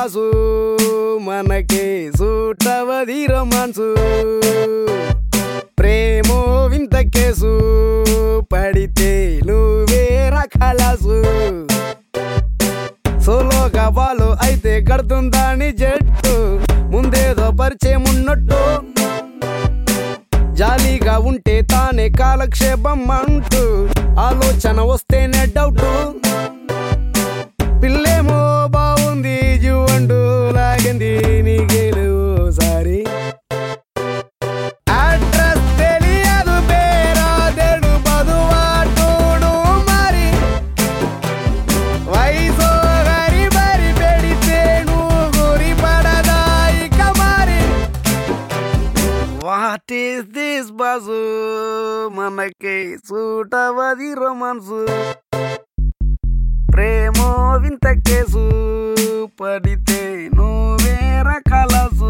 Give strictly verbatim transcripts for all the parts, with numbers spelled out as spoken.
Boss మనకే సూటవది romance ప్రేమో వింత కేసు పడితే నువ్వే రఖలాసు సోలోగా వాళ్ళు అయితే కడుతుందాని జట్టు ముందేదో పరిచయం ఉన్నట్టు జాలీగా ఉంటే తానే కాలక్షేపం అంటూ ఆలోచన వస్తేనే డౌట్ పిల్లేమో బాగుంది జువండు లాగింది నీకేలు సారి అడ్రస్ తెలియదు పేరాదేడు బదువాటోడు మరి వయసు గరి బరి పెడితే నువ్వు గురి పడదా ఇక మరి వాట్ ఈస్ దిస్ బాసు మనకి సూటవది రొమాన్సు ప్రేమో వింత కేసు పడితే నువ్వే రఖలాసు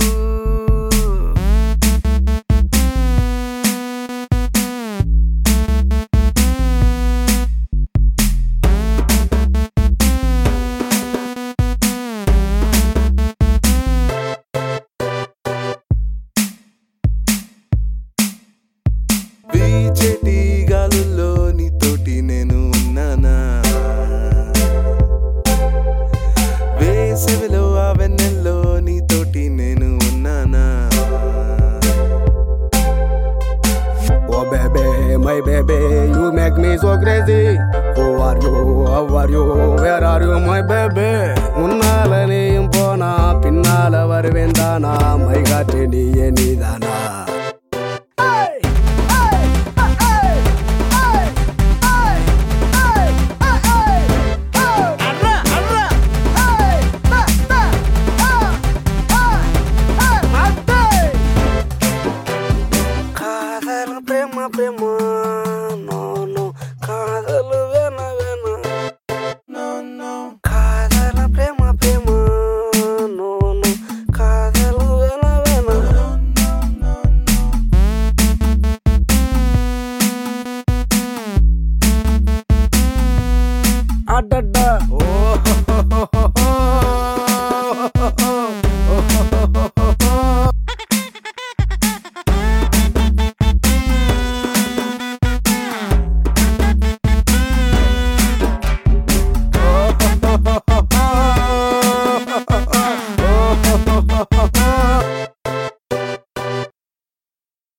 వీచెటి గాలుల్లో నీతోటి నేను ఉన్నానా వేసవిలో ఆ వెన్నెల్లో నీతోటి నేను ఉన్నానా Oh baby, my baby, you make me so crazy. Who are you? How are you? Where are you, my baby? ఉన్నాలని ఇంపోనా పిన్నాల వరివేందానా మైగాటి నీయే నీదానా